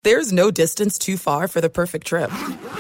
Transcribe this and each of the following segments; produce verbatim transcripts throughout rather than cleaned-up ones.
There's no distance too far for the perfect trip.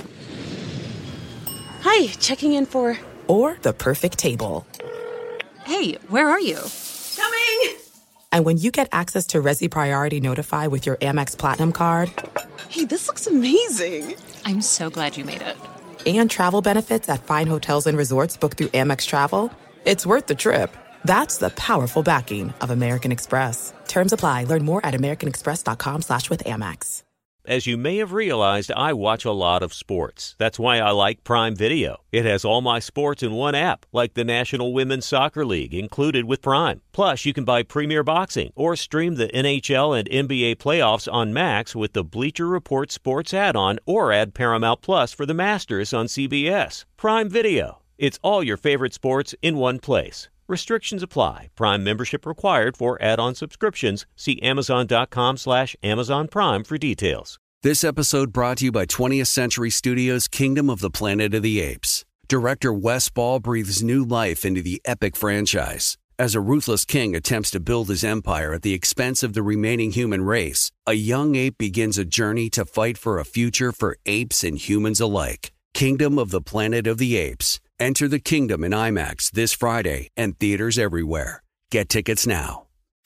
Hi, checking in for... Or the perfect table. Hey, where are you? Coming! And when you get access to Resi Priority Notify with your Amex Platinum card... Hey, this looks amazing. I'm so glad you made it. And travel benefits at fine hotels and resorts booked through Amex Travel, it's worth the trip. That's the powerful backing of American Express. Terms apply. Learn more at americanexpress.com slash with Amex. As you may have realized, I watch a lot of sports. That's why I like Prime Video. It has all my sports in one app, like the National Women's Soccer League, included with Prime. Plus, you can buy Premier Boxing or stream the N H L and N B A playoffs on Max with the Bleacher Report Sports add-on, or add Paramount Plus for the Masters on C B S. Prime Video. It's all your favorite sports in one place. Restrictions apply. Prime membership required for add-on subscriptions. See amazon.com slash Amazon Prime for details. This episode brought to you by twentieth Century Studios' Kingdom of the Planet of the Apes. Director Wes Ball breathes new life into the epic franchise. As a ruthless king attempts to build his empire at the expense of the remaining human race, a young ape begins a journey to fight for a future for apes and humans alike. Kingdom of the Planet of the Apes. Enter the kingdom in IMAX this Friday and theaters everywhere. Get tickets now.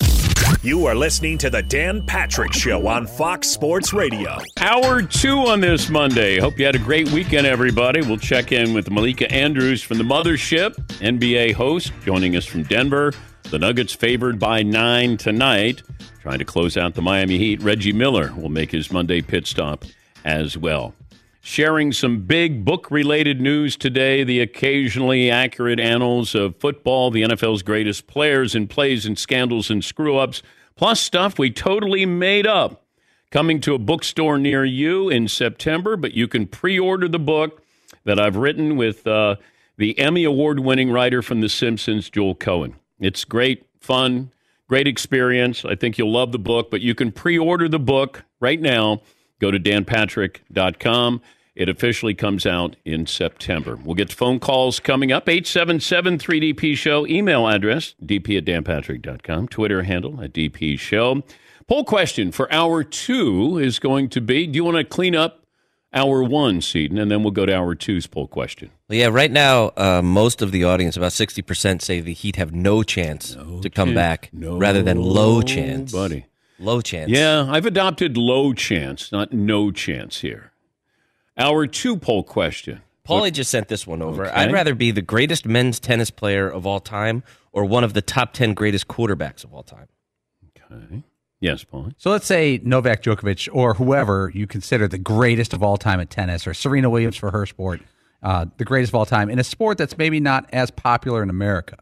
You are listening to The Dan Patrick Show on Fox Sports Radio. Hour two on this Monday. Hope you had a great weekend, everybody. We'll check in with Malika Andrews from the Mothership, N B A host, joining us from Denver. The Nuggets favored by nine tonight. Trying to close out the Miami Heat. Reggie Miller will make his Monday pit stop as well. Sharing some big book-related news today, the occasionally accurate annals of football, the N F L's greatest players and plays and scandals and screw-ups, plus stuff we totally made up. Coming to a bookstore near you in September, but you can pre-order the book that I've written with uh, the Emmy Award-winning writer from The Simpsons, Joel Cohen. It's great, fun, great experience. I think you'll love the book, but you can pre-order the book right now. Go to dan patrick dot com. It officially comes out in September. We'll get to phone calls coming up. eight seven seven three D P show. Email address, d p at dan patrick dot com. Twitter handle at d p show. Poll question for hour two is going to be, do you want to clean up hour one, Seaton? And then we'll go to hour two's poll question. Well, yeah, right now, uh, most of the audience, about sixty percent, say the Heat have no chance no to come chance. back no, rather than low chance. Buddy. Low chance. Yeah, I've adopted low chance, not no chance here. Hour two poll question. Paulie what? just sent this one over. Okay. I'd rather be the greatest men's tennis player of all time or one of the top ten greatest quarterbacks of all time. Okay. Yes, Paulie. So let's say Novak Djokovic or whoever you consider the greatest of all time at tennis, or Serena Williams for her sport, uh, the greatest of all time in a sport that's maybe not as popular in America.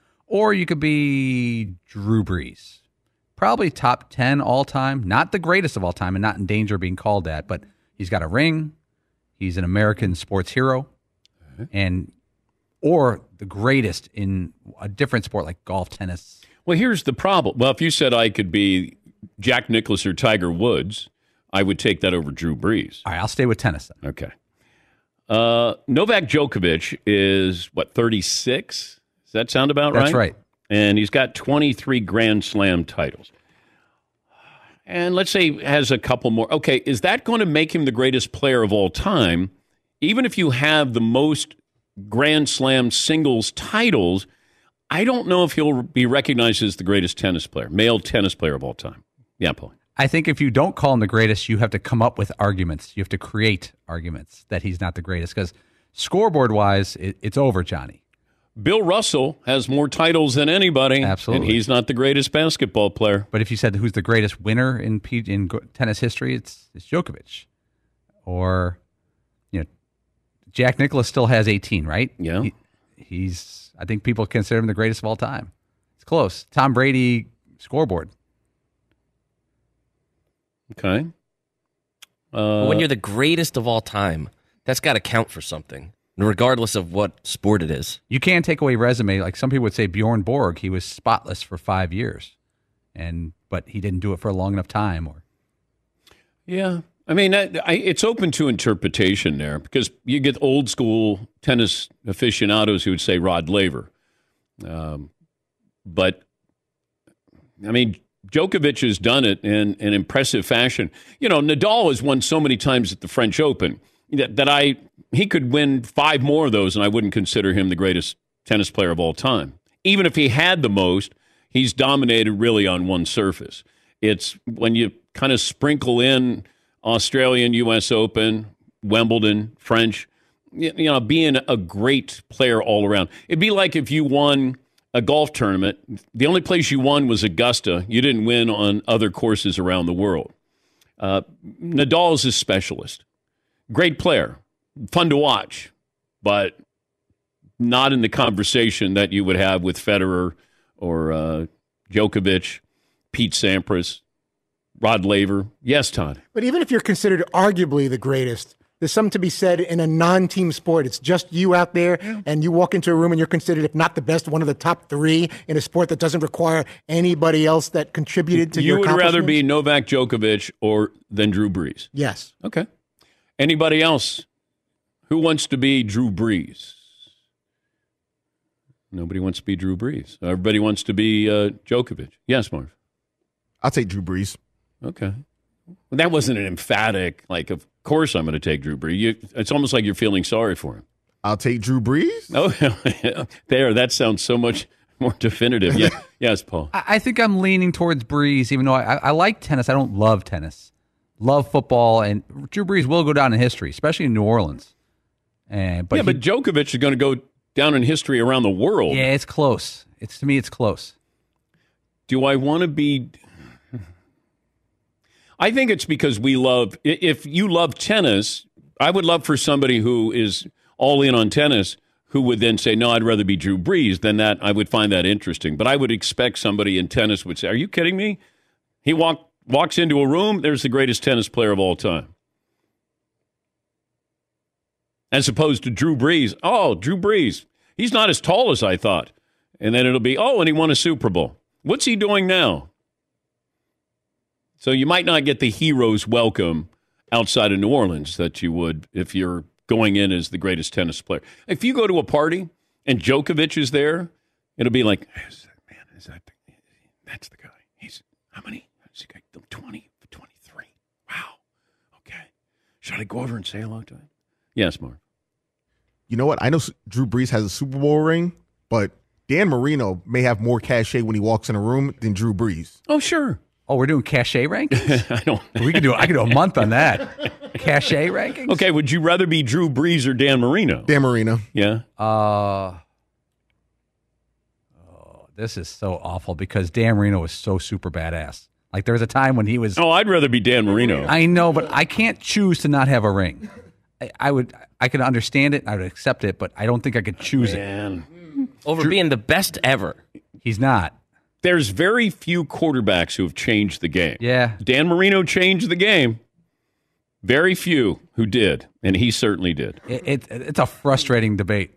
Or you could be Drew Brees. Probably top ten all time, not the greatest of all time and not in danger of being called that, but he's got a ring, he's an American sports hero, okay. and or the greatest in a different sport like golf, tennis. Well, here's the problem. Well, if you said I could be Jack Nicklaus or Tiger Woods, I would take that over Drew Brees. All right, I'll stay with tennis then. Okay. Uh, Novak Djokovic is, what, thirty-six? Does that sound about right? That's right. And he's got twenty-three Grand Slam titles. And let's say he has a couple more. Okay, is that going to make him the greatest player of all time? Even if you have the most Grand Slam singles titles, I don't know if he'll be recognized as the greatest tennis player, male tennis player of all time. Yeah, Paul. I think if you don't call him the greatest, you have to come up with arguments. You have to create arguments that he's not the greatest, because scoreboard-wise, it, it's over, Johnny. Bill Russell has more titles than anybody. Absolutely. And he's not the greatest basketball player. But if you said who's the greatest winner in P- in tennis history, it's it's Djokovic. Or, you know, Jack Nicklaus still has eighteen, right? Yeah. He, he's, I think people consider him the greatest of all time. It's close. Tom Brady, scoreboard. Okay. Uh, when you're the greatest of all time, that's got to count for something, regardless of what sport it is. You can't take away resume. Like some people would say Bjorn Borg, he was spotless for five years, and but he didn't do it for a long enough time. Or Yeah. I mean, I, I, it's open to interpretation there, because you get old school tennis aficionados who would say Rod Laver. Um, but, I mean, Djokovic has done it in an impressive fashion. You know, Nadal has won so many times at the French Open that, that I he could win five more of those, and I wouldn't consider him the greatest tennis player of all time. Even if he had the most, he's dominated really on one surface. It's when you kind of sprinkle in Australian, U S Open, Wimbledon, French, you know, being a great player all around. It'd be like if you won a golf tournament. The only place you won was Augusta. You didn't win on other courses around the world. Uh, Nadal is a specialist. Great player. Fun to watch, but not in the conversation that you would have with Federer or uh, Djokovic, Pete Sampras, Rod Laver. Yes, Todd. But even if you're considered arguably the greatest, there's something to be said in a non-team sport. It's just you out there, yeah. and you walk into a room and you're considered, if not the best, one of the top three in a sport that doesn't require anybody else that contributed to you your would accomplishments. rather be Novak Djokovic or than Drew Brees? Yes. Okay. Anybody else? Who wants to be Drew Brees? Nobody wants to be Drew Brees. Everybody wants to be uh, Djokovic. Yes, Marv? I'll take Drew Brees. Okay. Well, that wasn't an emphatic, like, of course I'm going to take Drew Brees. You, it's almost like you're feeling sorry for him. I'll take Drew Brees? Oh, there. That sounds so much more definitive. Yeah. Yes, Paul. I, I think I'm leaning towards Brees, even though I, I like tennis. I don't love tennis. Love football, and Drew Brees will go down in history, especially in New Orleans. And, but yeah, he, but Djokovic is going to go down in history around the world. Yeah, it's close. It's to me, it's close. Do I want to be... I think it's because we love, if you love tennis, I would love for somebody who is all in on tennis who would then say, no, I'd rather be Drew Brees. Then that, I would find that interesting. But I would expect somebody in tennis would say, are you kidding me? He walk, walks into a room, there's the greatest tennis player of all time. As opposed to Drew Brees. Oh, Drew Brees. He's not as tall as I thought. And then it'll be, oh, and he won a Super Bowl. What's he doing now? So you might not get the hero's welcome outside of New Orleans that you would if you're going in as the greatest tennis player. If you go to a party and Djokovic is there, it'll be like, is that, man, is that the, that's the guy. He's how many? He's got twenty, twenty-three. Wow. Okay. Should I go over and say hello to him? Yes, Mark. You know what? I know Drew Brees has a Super Bowl ring, but Dan Marino may have more cachet when he walks in a room than Drew Brees. Oh, sure. Oh, we're doing cachet rankings? I don't. We could do. I could do a month on that. Cachet rankings. Okay. Would you rather be Drew Brees or Dan Marino? Dan Marino. Yeah. Uh. Oh, this is so awful because Dan Marino was so super badass. Like there was a time when he was. Oh, I'd rather be Dan Marino. I know, but I can't choose to not have a ring. I, I would. I could understand it. I would accept it, but I don't think I could choose Man. it over Drew, being the best ever. He's not. There's very few quarterbacks who have changed the game. Yeah. Dan Marino changed the game. Very few who did, and he certainly did. It, it, it's a frustrating debate.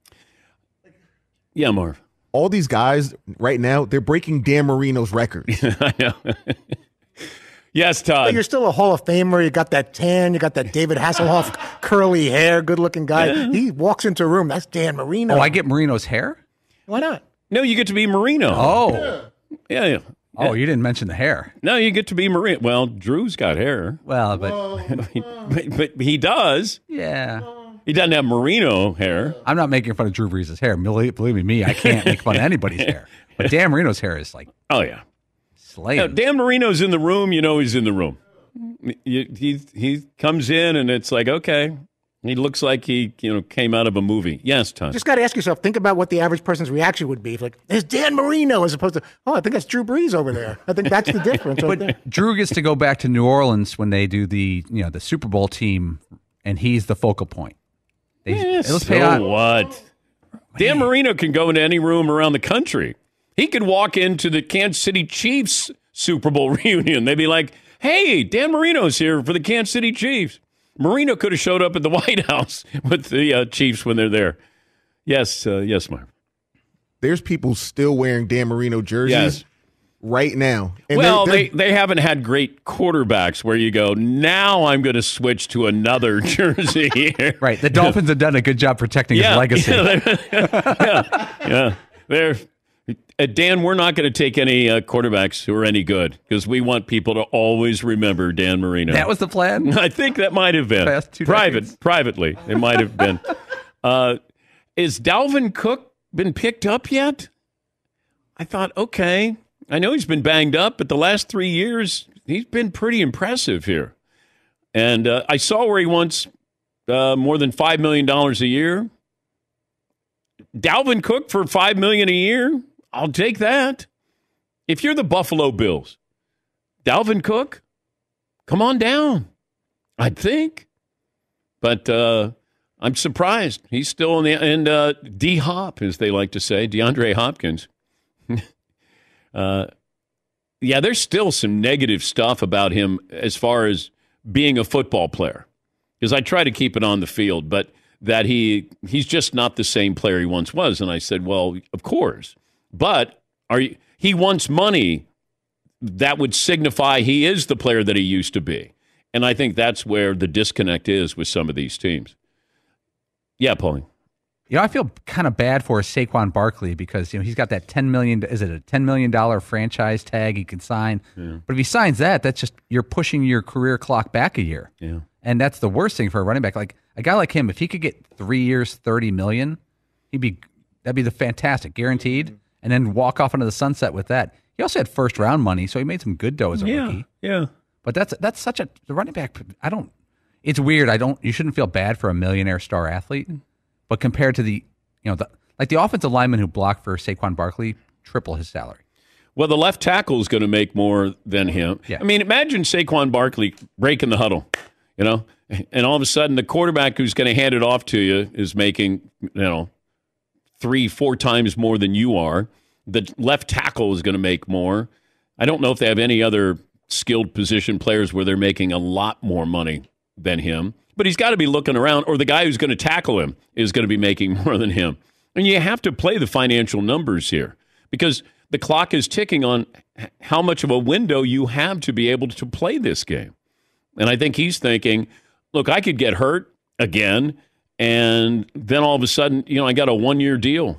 Yeah, Marv. All these guys right now, they're breaking Dan Marino's record. I know. Yes, Todd. But you're still a Hall of Famer. You got that tan. You got that David Hasselhoff curly hair, good-looking guy. Yeah. He walks into a room. That's Dan Marino. Oh, I get Marino's hair? Why not? No, you get to be Marino. Oh. Yeah, yeah. Oh, you didn't mention the hair. No, you get to be Marino. Well, Drew's got hair. Well, but... but, but he does. Yeah. He doesn't have Marino hair. I'm not making fun of Drew Brees' hair. Believe, believe me, me, I can't make fun of anybody's hair. But Dan Marino's hair is like... Oh, yeah. Slaying. Now, Dan Marino's in the room, you know he's in the room. He, he, he comes in, and it's like, okay... He looks like he, you know, came out of a movie. Yes, Tom. Just got to ask yourself, think about what the average person's reaction would be. If like, there's Dan Marino, as opposed to, oh, I think that's Drew Brees over there. I think that's the difference. Right but there. Drew gets to go back to New Orleans when they do the, you know, the Super Bowl team, and he's the focal point. They, yeah, let's so pay on. what? Dan Marino can go into any room around the country. He could walk into the Kansas City Chiefs Super Bowl reunion. They'd be like, hey, Dan Marino's here for the Kansas City Chiefs. Marino could have showed up at the White House with the uh, Chiefs when they're there. Yes, uh, yes, Mark. There's people still wearing Dan Marino jerseys yes. right now. And well, they're, they're, they, they haven't had great quarterbacks where you go, now I'm going to switch to another jersey here. Right. The Dolphins have done a good job protecting yeah, his legacy. Yeah, yeah, yeah. They're, Uh, Dan, we're not going to take any uh, quarterbacks who are any good because we want people to always remember Dan Marino. That was the plan? I think that might have been. Past two Private, decades. privately, it might have been. Uh, is Dalvin Cook been picked up yet? I thought, okay. I know he's been banged up, but the last three years, he's been pretty impressive here. And uh, I saw where he wants uh, more than five million dollars a year. Dalvin Cook for five million dollars a year? I'll take that. If you're the Buffalo Bills, Dalvin Cook, come on down, I'd think. But uh, I'm surprised. He's still in the and uh, D-Hop, as they like to say, DeAndre Hopkins. uh, yeah, there's still some negative stuff about him as far as being a football player. Because I try to keep it on the field, but that he he's just not the same player he once was. And I said, well, of course. But are you, he wants money that would signify he is the player that he used to be. And I think that's where the disconnect is with some of these teams. Yeah, Paulie. You know, I feel kind of bad for Saquon Barkley because, you know, he's got that ten million dollars, is it a ten million dollars franchise tag he can sign? Yeah. But if he signs that, that's just, you're pushing your career clock back a year. Yeah. And that's the worst thing for a running back. Like a guy like him, if he could get three years, thirty million dollars, he'd be, that'd be the fantastic, guaranteed. And then walk off into the sunset with that. He also had first round money, so he made some good dough as a yeah, rookie. Yeah. But that's that's such a the running back. I don't. It's weird. I don't. You shouldn't feel bad for a millionaire star athlete, but compared to the, you know, the like the offensive lineman who blocked for Saquon Barkley, triple his salary. Well, the left tackle is going to make more than him. Yeah. I mean, imagine Saquon Barkley breaking the huddle, you know, and all of a sudden the quarterback who's going to hand it off to you is making, you know, three, four times more than you are. The left tackle is going to make more. I don't know if they have any other skilled position players where they're making a lot more money than him. But he's got to be looking around, or the guy who's going to tackle him is going to be making more than him. And you have to play the financial numbers here because the clock is ticking on how much of a window you have to be able to play this game. And I think he's thinking, look, I could get hurt again, and then all of a sudden, you know, I got a one-year deal.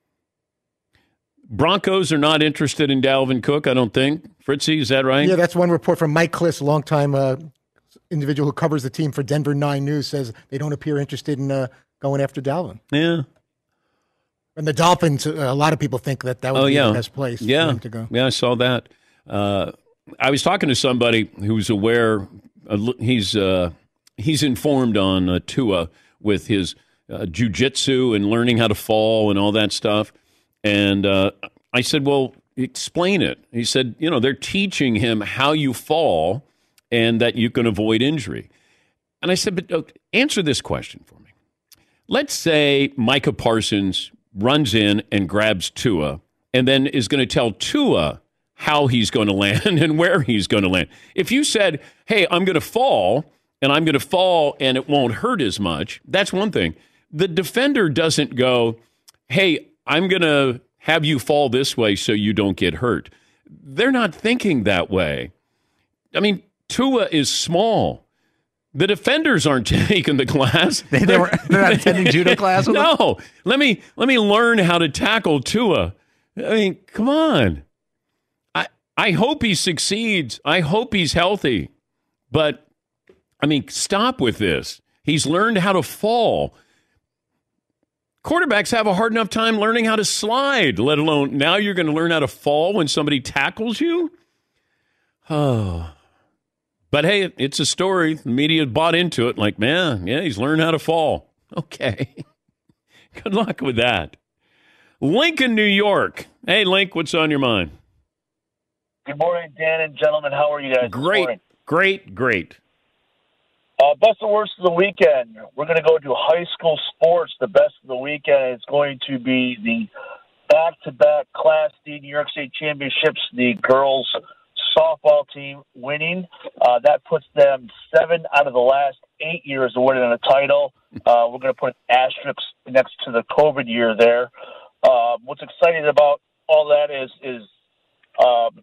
Broncos are not interested in Dalvin Cook, I don't think. Fritzy, is that right? Yeah, that's one report from Mike Kliss, longtime uh, individual who covers the team for Denver nine News, says they don't appear interested in uh, going after Dalvin. Yeah. And the Dolphins, uh, a lot of people think that that would oh, be yeah. the best place yeah. for him to go. Yeah, I saw that. Uh, I was talking to somebody who's aware, uh, he's uh, he's informed on uh, Tua with his uh, jiu-jitsu and learning how to fall and all that stuff. And uh, I said, well, explain it. He said, you know, they're teaching him how you fall and that you can avoid injury. And I said, but uh, answer this question for me. Let's say Micah Parsons runs in and grabs Tua and then is going to tell Tua how he's going to land and where he's going to land. If you said, hey, I'm going to fall and I'm going to fall and it won't hurt as much, that's one thing. The defender doesn't go, hey, I'm going to have you fall this way so you don't get hurt. They're not thinking that way. I mean, Tua is small. The defenders aren't taking the class. They, they were, they're not attending judo class with No. them? Let me, let me learn how to tackle Tua. I mean, come on. I, I hope he succeeds. I hope he's healthy. But, I mean, stop with this. He's learned how to fall. Quarterbacks have a hard enough time learning how to slide, let alone now you're going to learn how to fall when somebody tackles you? Oh. But, hey, it's a story. The media bought into it like, man, yeah, he's learned how to fall. Okay. Good luck with that. Lincoln, New York. Hey, Link, what's on your mind? Good morning, Dan and gentlemen. How are you guys? Great, great, great. Uh, best and worst of the weekend. We're going to go to high school sports. The best of the weekend is going to be the back-to-back Class D New York State Championships, the girls' softball team winning. Uh, that puts them seven out of the last eight years of winning a title. Uh, we're going to put an asterisk next to the COVID year there. Uh, what's exciting about all that is, is um,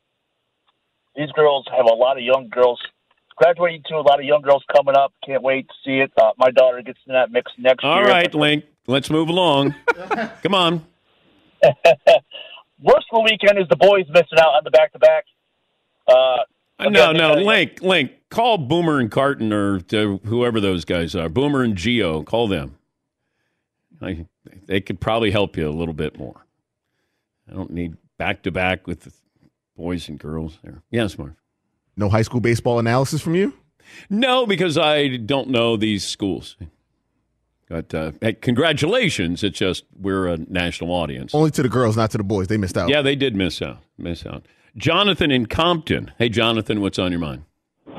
these girls have a lot of young girls graduating to, a lot of young girls coming up. Can't wait to see it. Uh, my daughter gets in that mix next All year. right, Link, let's move along. Come on. worst of the weekend is the boys missing out on the back-to-back. Uh, no, no, Link, Link, call Boomer and Carton or to whoever those guys are. Boomer and Gio, call them. I, they could probably help you a little bit more. I don't need back-to-back with the boys and girls there. Yes, Marv. No high school baseball analysis from you? No, because I don't know these schools. But uh, hey, congratulations. It's just we're a national audience. Only to the girls, not to the boys. They missed out. Yeah, they did miss out. Miss out. Jonathan in Compton. Hey, Jonathan, what's on your mind? Uh,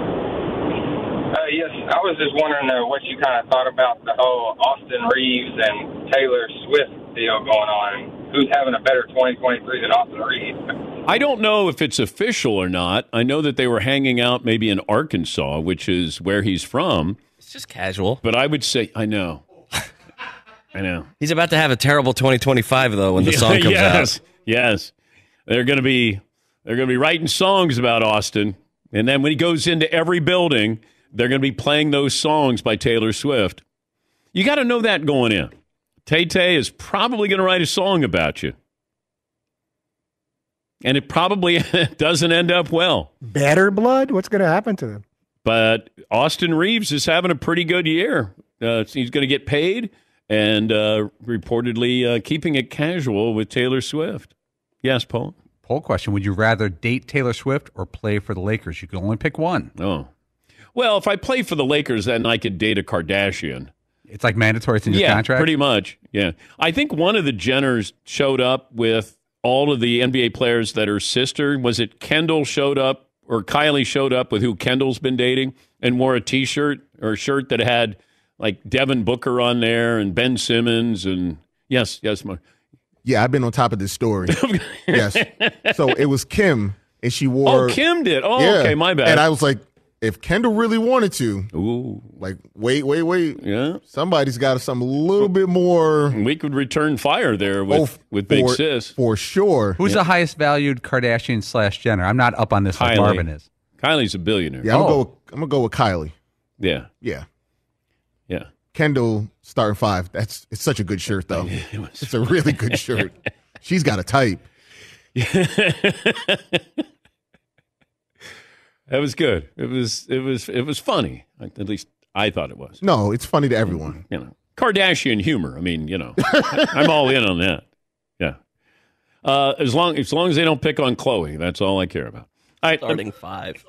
yes, I was just wondering uh, what you kind of thought about the whole Austin Reeves and Taylor Swift deal going on. Who's having a better twenty twenty-three than Austin Reeves? I don't know if it's official or not. I know that they were hanging out maybe in Arkansas, which is where he's from. It's just casual. But I would say, I know. I know. He's about to have a terrible twenty twenty-five, though, when the song comes yes, out. Yes. They're going to be they're going to be writing songs about Austin. And then when he goes into every building, they're going to be playing those songs by Taylor Swift. You got to know that going in. Tay-Tay is probably going to write a song about you. And it probably doesn't end up well. Better blood? What's going to happen to them? But Austin Reeves is having a pretty good year. Uh, he's going to get paid and uh, reportedly uh, keeping it casual with Taylor Swift. Yes, Paul? Poll question. Would you rather date Taylor Swift or play for the Lakers? You can only pick one. Oh. Well, if I play for the Lakers, then I could date a Kardashian. It's like mandatory. It's in your yeah, contract? Pretty much, yeah. I think one of the Jenners showed up with all of the N B A players that are sister. Was it Kendall showed up or Kylie showed up with who Kendall's been dating and wore a T-shirt or a shirt that had like Devin Booker on there and Ben Simmons and yes, yes, Mark. Yeah, I've been on top of this story. Yes. So it was Kim and she wore. Oh, Kim did. Oh, yeah. okay, my bad. And I was like, if Kendall really wanted to, ooh, like, wait, wait, wait. Yeah. Somebody's got something a little bit more. We could return fire there with, oh, with Big for, Sis. For sure. Who's yeah. the highest valued Kardashian slash Jenner? I'm not up on this Kylie. like Marvin is. Kylie's a billionaire. Yeah, I'm oh. going to go. I'm gonna go with Kylie. Yeah. Yeah. Yeah. Kendall starting five. That's it's such a good shirt though. It was, it's a really good shirt. She's got a type. That was good. It was it was it was funny. At least I thought it was. No, it's funny to everyone. You know, Kardashian humor. I mean, you know, I'm all in on that. Yeah. Uh, as long as long as they don't pick on Khloe, that's all I care about. All right, starting five.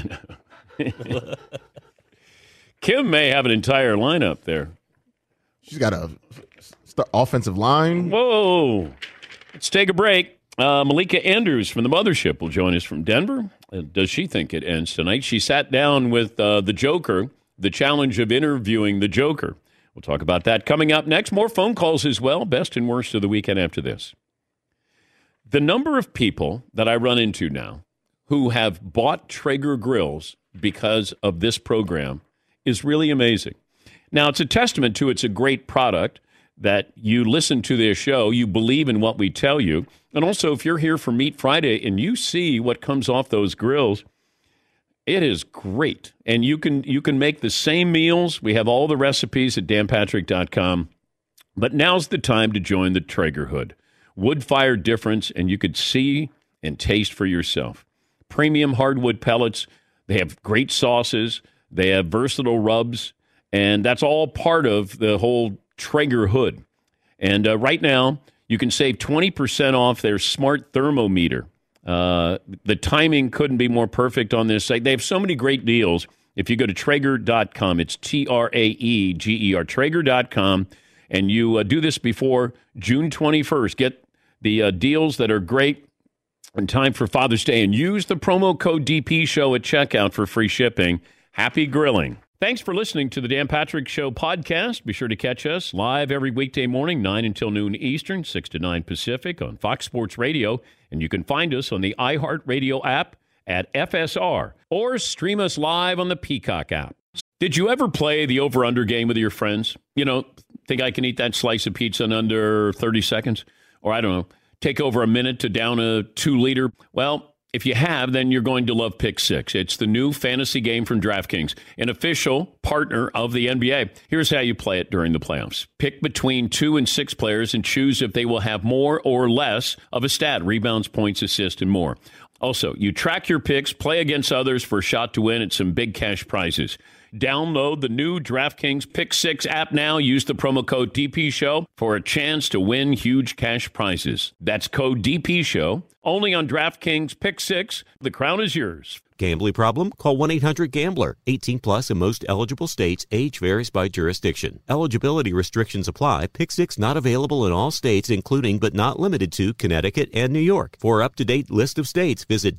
Kim may have an entire lineup there. She's got a st- offensive line. Whoa! Let's take a break. Uh, Malika Andrews from the Mothership will join us from Denver. Uh, does she think it ends tonight? She sat down with uh, the Joker, the challenge of interviewing the Joker. We'll talk about that coming up next. More phone calls as well. Best and worst of the weekend after this. The number of people that I run into now who have bought Traeger grills because of this program is really amazing. Now, it's a testament to it's a great product that you listen to their show, you believe in what we tell you. And also, if you're here for Meat Friday and you see what comes off those grills, it is great. And you can you can make the same meals. We have all the recipes at dan patrick dot com. But now's the time to join the Traegerhood. Wood-fired difference, and you could see and taste for yourself. Premium hardwood pellets. They have great sauces. They have versatile rubs. And that's all part of the whole Traegerhood. And uh, right now, you can save twenty percent off their smart thermometer. Uh, the timing couldn't be more perfect on this site. They have so many great deals. If you go to Traeger dot com, it's T R A E G E R, Traeger dot com, and you uh, do this before June twenty-first. Get the uh, deals that are great in time for Father's Day, and use the promo code D P Show at checkout for free shipping. Happy grilling. Thanks for listening to the Dan Patrick Show podcast. Be sure to catch us live every weekday morning, nine until noon Eastern, six to nine Pacific on Fox Sports Radio. And you can find us on the iHeartRadio app at F S R or stream us live on the Peacock app. Did you ever play the over-under game with your friends? You know, think I can eat that slice of pizza in under thirty seconds? Or I don't know, take over a minute to down a two-liter? Well, If you have, then you're going to love Pick Six. It's the new fantasy game from DraftKings, an official partner of the N B A. Here's how you play it during the playoffs. Pick between two and six players and choose if they will have more or less of a stat, rebounds, points, assists, and more. Also, you track your picks, play against others for a shot to win at some big cash prizes. Download the new DraftKings Pick Six app now. Use the promo code D P Show for a chance to win huge cash prizes. That's code D P Show. Only on DraftKings Pick Six. The crown is yours. Gambling problem? Call one eight hundred gambler. eighteen plus in most eligible states. Age varies by jurisdiction. Eligibility restrictions apply. Pick Six not available in all states, including but not limited to Connecticut and New York. For up-to-date list of states, visit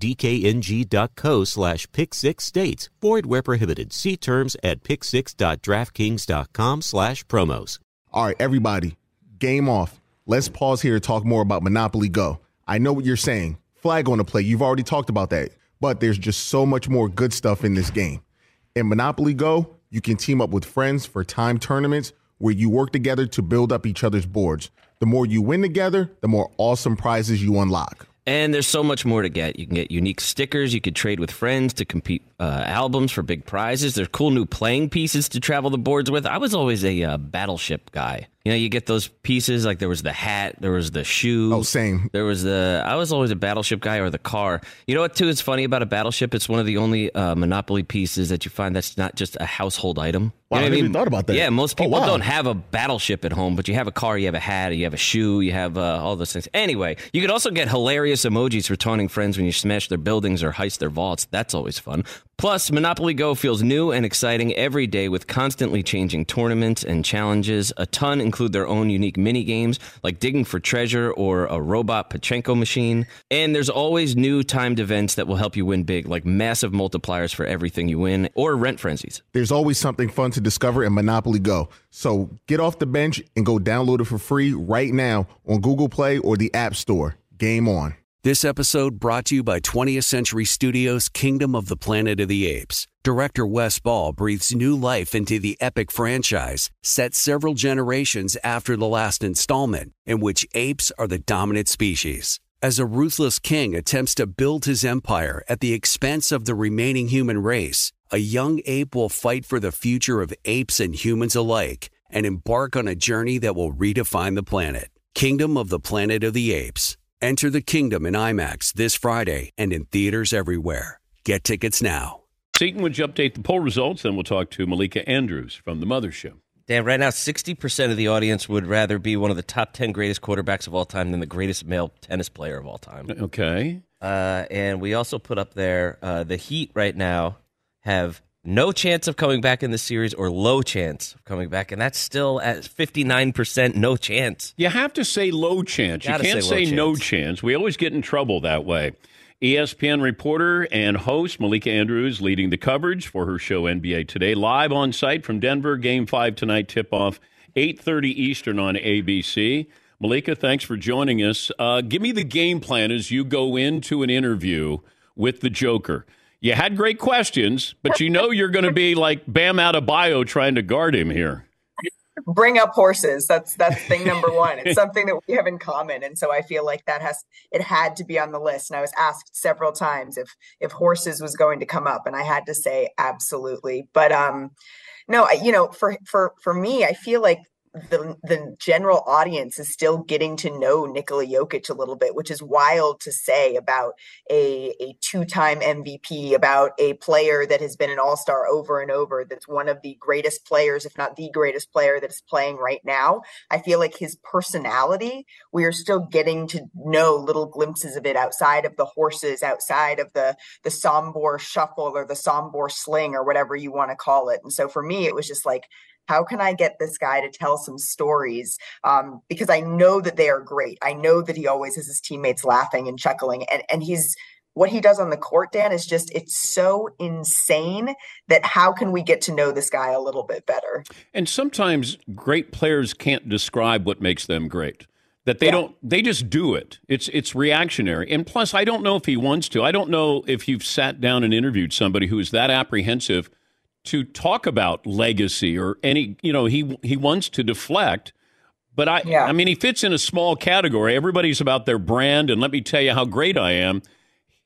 dkng.co slash pick six states. Void where prohibited. See terms at pick six dot draftkings dot com slash promos. All right, everybody, game off. Let's pause here to talk more about Monopoly Go. I know what you're saying. Flag on the play. You've already talked about that. But there's just so much more good stuff in this game. In Monopoly Go, you can team up with friends for time tournaments where you work together to build up each other's boards. The more you win together, the more awesome prizes you unlock. And there's so much more to get. You can get unique stickers. You could trade with friends to compete uh, albums for big prizes. There's cool new playing pieces to travel the boards with. I was always a uh, Battleship guy. You know, you get those pieces, like there was the hat, there was the shoe. Oh, same. There was the, I was always a Battleship guy, or the car. You know what, too, is funny about a Battleship? It's one of the only uh, Monopoly pieces that you find that's not just a household item. Wow, You know I what never I mean? even thought about that. Yeah, most people Oh, wow. don't have a Battleship at home, but you have a car, you have a hat, you have a shoe, you have uh, all those things. Anyway, you could also get hilarious emojis for taunting friends when you smash their buildings or heist their vaults. That's always fun. Plus, Monopoly Go feels new and exciting every day with constantly changing tournaments and challenges. A ton include their own unique mini games like digging for treasure or a robot Pachinko machine. And there's always new timed events that will help you win big, like massive multipliers for everything you win or rent frenzies. There's always something fun to discover in Monopoly Go. So get off the bench and go download it for free right now on Google Play or the App Store. Game on. This episode brought to you by twentieth Century Studios' Kingdom of the Planet of the Apes. Director Wes Ball breathes new life into the epic franchise, set several generations after the last installment, in which apes are the dominant species. As a ruthless king attempts to build his empire at the expense of the remaining human race, a young ape will fight for the future of apes and humans alike and embark on a journey that will redefine the planet. Kingdom of the Planet of the Apes. Enter the kingdom in IMAX this Friday and in theaters everywhere. Get tickets now. Seton, would you update the poll results? Then we'll talk to Malika Andrews from the Mothership. Dan, right now, sixty percent of the audience would rather be one of the top ten greatest quarterbacks of all time than the greatest male tennis player of all time. Okay. Uh, and we also put up there uh, the Heat right now have no chance of coming back in the series or low chance of coming back. And that's still at fifty-nine percent no chance. You have to say low chance. You Gotta can't say say, low no chance. chance. We always get in trouble that way. E S P N reporter and host Malika Andrews leading the coverage for her show N B A Today. Live on site from Denver. Game five tonight, tip-off, eight thirty Eastern on A B C. Malika, thanks for joining us. Uh, give me the game plan as you go into an interview with the Joker. You had great questions, but you know you're going to be like Bam Adebayo trying to guard him here. Bring up horses. That's that's thing number one. It's something that we have in common, and so I feel like that has it had to be on the list. And I was asked several times if if horses was going to come up, and I had to say absolutely. But um, no, I, you know, for for for me, I feel like the the general audience is still getting to know Nikola Jokic a little bit, which is wild to say about a, a two-time M V P, about a player that has been an all-star over and over, that's one of the greatest players, if not the greatest player that is playing right now. I feel like his personality, we are still getting to know little glimpses of it outside of the horses, outside of the, the Sombor shuffle or the Sombor sling or whatever you want to call it. And so for me, it was just like, how can I get this guy to tell some stories? Um, because I know that they are great. I know that he always has his teammates laughing and chuckling. And, and he's what he does on the court, Dan, is just, it's so insane that how can we get to know this guy a little bit better? And sometimes great players can't describe what makes them great. That they yeah. don't, they just do it. It's it's reactionary. And plus, I don't know if he wants to. I don't know if you've sat down and interviewed somebody who is that apprehensive to talk about legacy or any, you know, he he wants to deflect. But I, yeah. I mean, he fits in a small category. Everybody's about their brand. And let me tell you how great I am.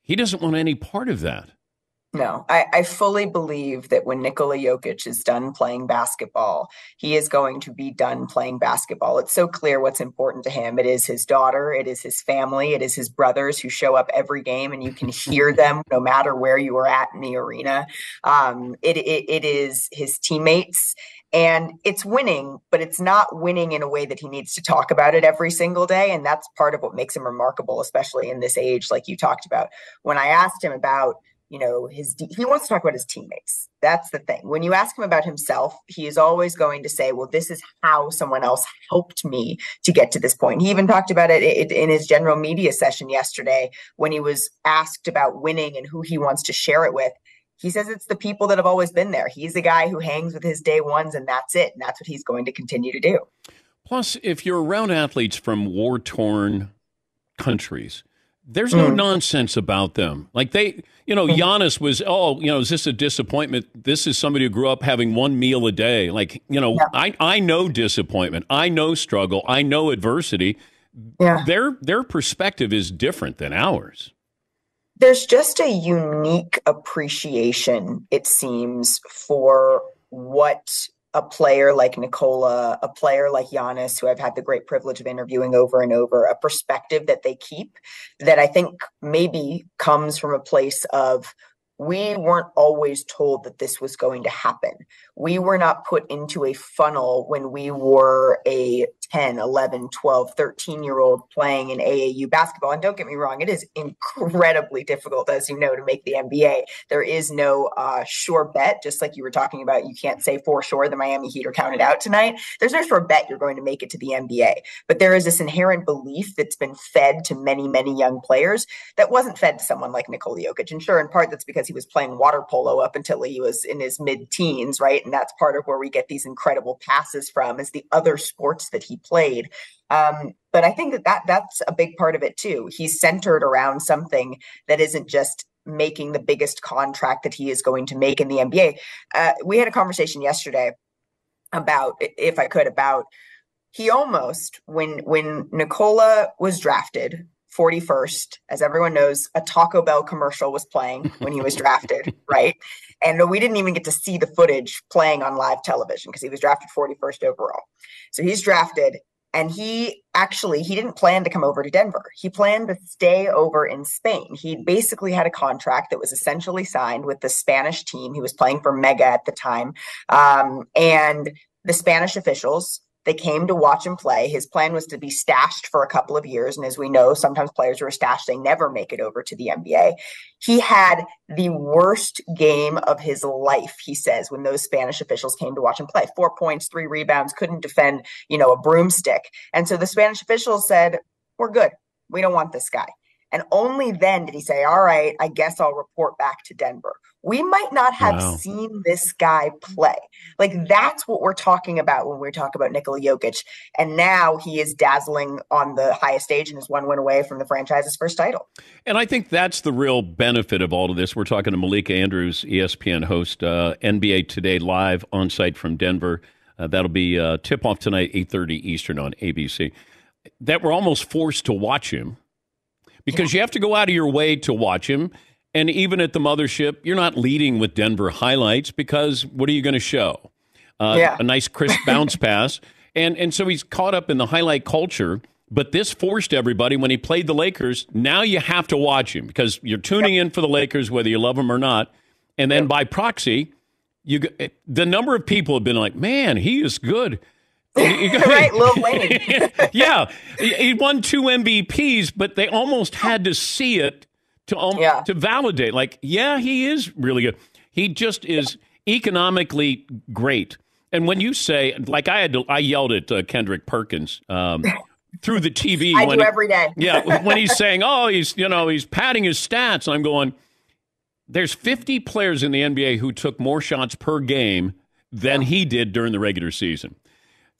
he doesn't want any part of that. No, I, I fully believe that when Nikola Jokic is done playing basketball, he is going to be done playing basketball. It's so clear what's important to him. It is his daughter. It is his family. It is his brothers who show up every game, and you can hear them no matter where you are at in the arena. Um, it, it, it is his teammates. And it's winning, but it's not winning in a way that he needs to talk about it every single day. And that's part of what makes him remarkable, especially in this age, like you talked about. When I asked him about You know, his he wants to talk about his teammates. That's the thing. When you ask him about himself, he is always going to say, well, this is how someone else helped me to get to this point. He even talked about it in his general media session yesterday when he was asked about winning and who he wants to share it with. He says it's the people that have always been there. He's the guy who hangs with his day ones, and that's it. And that's what he's going to continue to do. Plus, if you're around athletes from war-torn countries, there's no mm. nonsense about them. Like they, you know, Giannis was, oh, you know, is this a disappointment? This is somebody who grew up having one meal a day. Like, you know, yeah. I, I know disappointment. I know struggle. I know adversity. Yeah. Their, their perspective is different than ours. There's just a unique appreciation, it seems, for what a player like Nikola, a player like Giannis, who I've had the great privilege of interviewing over and over, a perspective that they keep that I think maybe comes from a place of we weren't always told that this was going to happen. We were not put into a funnel when we were a ten, eleven, twelve, thirteen-year-old playing in A A U basketball. And don't get me wrong, it is incredibly difficult, as you know, to make the N B A. There is no uh, sure bet, just like you were talking about. You can't say for sure the Miami Heat are counted out tonight. There's no sure bet you're going to make it to the N B A. But there is this inherent belief that's been fed to many, many young players that wasn't fed to someone like Nikola Jokic. And sure, in part, that's because he was playing water polo up until he was in his mid-teens, right? And that's part of where we get these incredible passes from, is the other sports that he played. Um, but I think that, that that's a big part of it too. He's centered around something that isn't just making the biggest contract that he is going to make in the N B A. Uh, we had a conversation yesterday about, if I could, about he almost, when when Nikola was drafted, forty-first, as everyone knows, a Taco Bell commercial was playing when he was drafted, right? And we didn't even get to see the footage playing on live television because he was drafted forty-first overall. So he's drafted, and he actually, he didn't plan to come over to Denver. He planned to stay over in Spain. He basically had a contract that was essentially signed with the Spanish team. He was playing for Mega at the time. Um, and the Spanish officials, they came to watch him play. His plan was to be stashed for a couple of years. And as we know, sometimes players who are stashed, they never make it over to the N B A. He had the worst game of his life, he says, when those Spanish officials came to watch him play. Four points, three rebounds, couldn't defend, you know, a broomstick. And so the Spanish officials said, we're good. We don't want this guy. And only then did he say, all right, I guess I'll report back to Denver. We might not have wow. seen this guy play. Like, that's what we're talking about when we talk about Nikola Jokic. And now he is dazzling on the highest stage and is one win away from the franchise's first title. And I think that's the real benefit of all of this. We're talking to Malika Andrews, E S P N host, uh, N B A Today live on site from Denver. Uh, that'll be uh, tip-off tonight, eight thirty Eastern on A B C. That we're almost forced to watch him because yeah. you have to go out of your way to watch him. And even at the mothership, you're not leading with Denver highlights because what are you going to show? Uh, yeah. A nice crisp bounce pass. And and so he's caught up in the highlight culture. But this forced everybody, when he played the Lakers, now you have to watch him because you're tuning yep. in for the Lakers, whether you love them or not. And then yep. by proxy, you the number of people have been like, man, he is good. Right, Lil Wayne. yeah, he won two M V Ps, but they almost had to see it to um, yeah. to validate. Like, yeah, he is really good. He just is yeah. economically great. And when you say, like, I had to, I yelled at uh, Kendrick Perkins um, through the T V. I when do he, every day. yeah, when he's saying, oh, he's you know he's padding his stats, and I'm going, there's fifty players in the N B A who took more shots per game than yeah. he did during the regular season.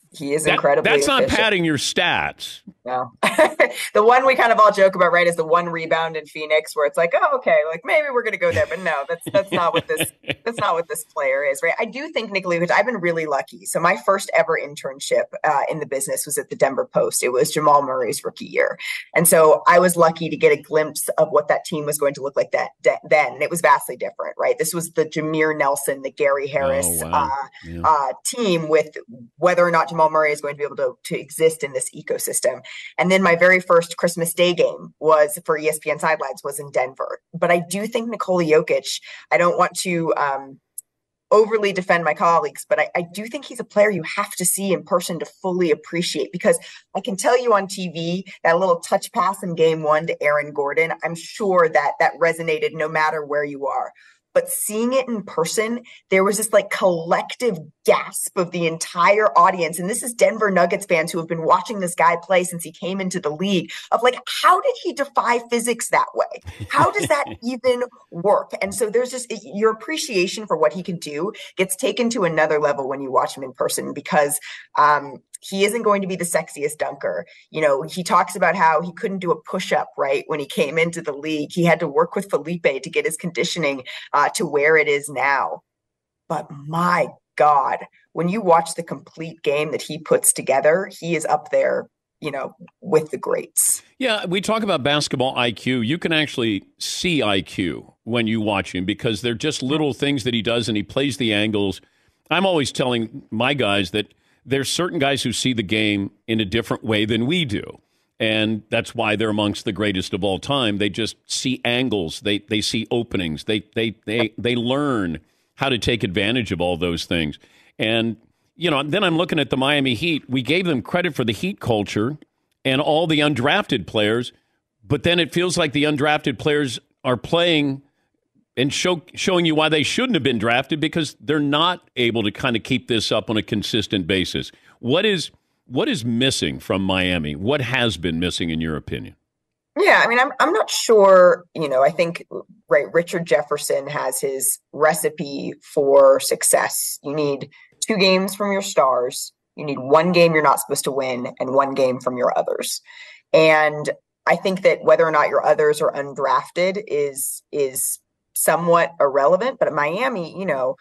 He is That- incredibly That's not efficient. padding your stats. No. The one we kind of all joke about, right, is the one rebound in Phoenix where it's like, oh, okay, like maybe we're going to go there, but no, that's that's not what this that's not what this player is, right? I do think Nikola Jokic, I've been really lucky. So my first ever internship uh, in the business was at the Denver Post. It was Jamal Murray's rookie year, and so I was lucky to get a glimpse of what that team was going to look like that de- then. And it was vastly different, right? This was the Jameer Nelson, the Gary Harris Oh, wow. uh, Yeah. uh, team with whether or not Jamal Murray is going to be able to, to exist in this ecosystem. And then my very first Christmas Day game was for E S P N Sidelines was in Denver. But I do think Nikola Jokic, I don't want to um, overly defend my colleagues, but I, I do think he's a player you have to see in person to fully appreciate, because I can tell you on T V that little touch pass in game one to Aaron Gordon, I'm sure that that resonated no matter where you are. But seeing it in person, there was this like collective gasp of the entire audience. And this is Denver Nuggets fans who have been watching this guy play since he came into the league, of like, how did he defy physics that way? How does that even work? And so there's just your appreciation for what he can do gets taken to another level when you watch him in person, because um, he isn't going to be the sexiest dunker. You know, he talks about how he couldn't do a push-up, right? When he came into the league, he had to work with Felipe to get his conditioning uh, to where it is now. But my God, when you watch the complete game that he puts together, he is up there, you know, with the greats. Yeah, we talk about basketball I Q. You can actually see I Q when you watch him, because they're just little things that he does, and he plays the angles. I'm always telling my guys that there's certain guys who see the game in a different way than we do. And that's why they're amongst the greatest of all time. They just see angles. They they see openings. They they they they learn how to take advantage of all those things. And, you know, then I'm looking at the Miami Heat. We gave them credit for the Heat culture and all the undrafted players, but then it feels like the undrafted players are playing and show, showing you why they shouldn't have been drafted, because they're not able to kind of keep this up on a consistent basis. What is what is missing from Miami? What has been missing, in your opinion? Yeah, I mean, I'm I'm not sure, you know, I think, right, Richard Jefferson has his recipe for success. You need two games from your stars. You need one game you're not supposed to win, and one game from your others. And I think that whether or not your others are undrafted is is somewhat irrelevant. But at Miami, you know,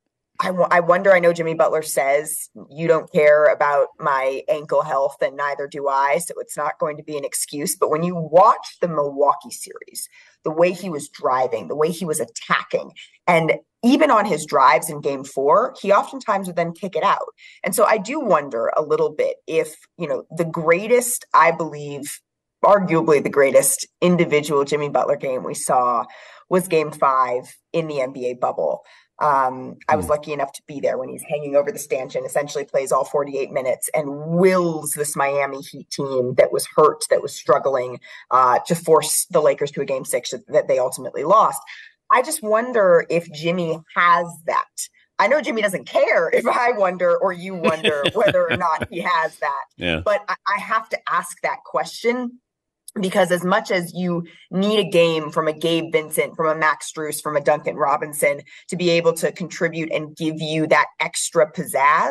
I, w- I wonder, I know Jimmy Butler says you don't care about my ankle health, and neither do I, so it's not going to be an excuse. But when you watch the Milwaukee series, the way he was driving, the way he was attacking, and even on his drives in game four, he oftentimes would then kick it out. And so I do wonder a little bit if, you know, the greatest, I believe, arguably the greatest individual Jimmy Butler game we saw was game five in the N B A bubble. Um, I was lucky enough to be there when he's hanging over the stanchion, essentially plays all forty-eight minutes and wills this Miami Heat team that was hurt, that was struggling, uh, to force the Lakers to a game six that they ultimately lost. I just wonder if Jimmy has that. I know Jimmy doesn't care if I wonder or you wonder whether or not he has that. Yeah. But I, I have to ask that question, because as much as you need a game from a Gabe Vincent, from a Max Strus, from a Duncan Robinson to be able to contribute and give you that extra pizzazz,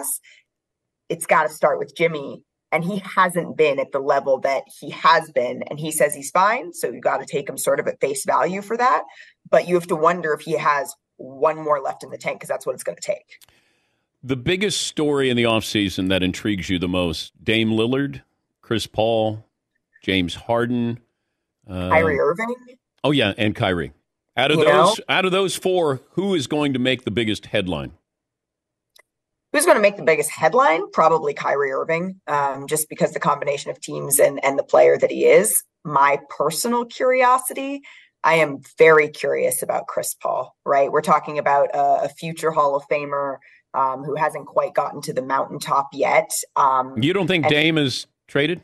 it's got to start with Jimmy. And he hasn't been at the level that he has been. And he says he's fine, so you got to take him sort of at face value for that. But you have to wonder if he has one more left in the tank, because that's what it's going to take. The biggest story in the offseason that intrigues you the most, Dame Lillard, Chris Paul, James Harden, uh, Kyrie Irving. Oh yeah, and Kyrie. Out of You those, know? out of those four, who is going to make the biggest headline? Who's going to make the biggest headline? Probably Kyrie Irving, um, just because the combination of teams and and the player that he is. My personal curiosity, I am very curious about Chris Paul. Right, we're talking about a, a future Hall of Famer um, who hasn't quite gotten to the mountaintop yet. Um, You don't think and- Dame is traded?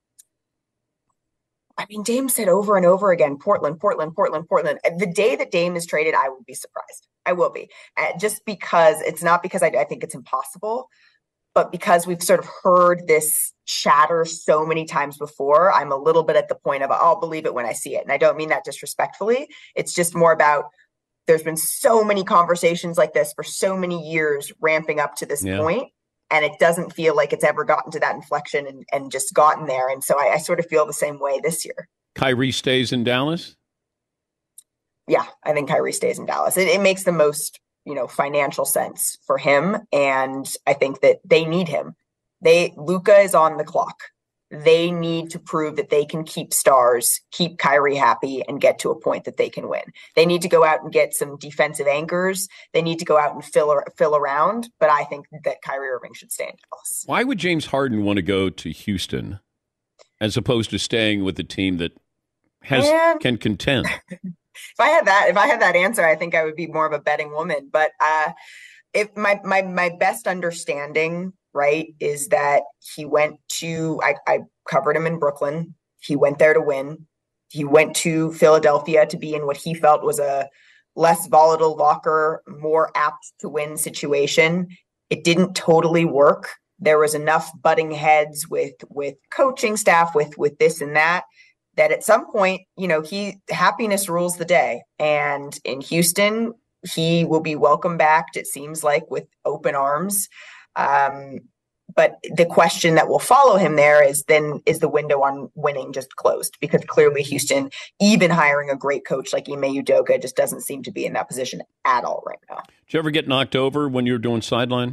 I mean, Dame said over and over again, Portland, Portland, Portland, Portland. The day that Dame is traded, I will be surprised. I will be. Uh, just because it's not because I, I think it's impossible, but because we've sort of heard this chatter so many times before, I'm a little bit at the point of, I'll believe it when I see it. And I don't mean that disrespectfully. It's just more about, there's been so many conversations like this for so many years ramping up to this Yeah. point. And it doesn't feel like it's ever gotten to that inflection and, and just gotten there. And so I, I sort of feel the same way this year. Kyrie stays in Dallas? Yeah, I think Kyrie stays in Dallas. It, it makes the most, you know, financial sense for him. And I think that they need him. They Luka is on the clock. They need to prove that they can keep stars, keep Kyrie happy, and get to a point that they can win. They need to go out and get some defensive anchors. They need to go out and fill fill around. But I think that Kyrie Irving should stay in Dallas. Why would James Harden want to go to Houston as opposed to staying with the team that has Man. can contend? If I had that, if I had that answer, I think I would be more of a betting woman. But uh, if my my my best understanding, right, is that he went to, I, I covered him in Brooklyn. He went there to win. He went to Philadelphia to be in what he felt was a less volatile locker, more apt to win situation. It didn't totally work. There was enough butting heads with, with coaching staff, with, with this and that, that at some point, you know, he happiness rules the day. And in Houston, he will be welcome back, it seems like, with open arms. Um, but the question that will follow him there is then is the window on winning just closed? Because clearly Houston, even hiring a great coach like Ime Udoka, just doesn't seem to be in that position at all right now. Did you ever get knocked over when you were doing sideline?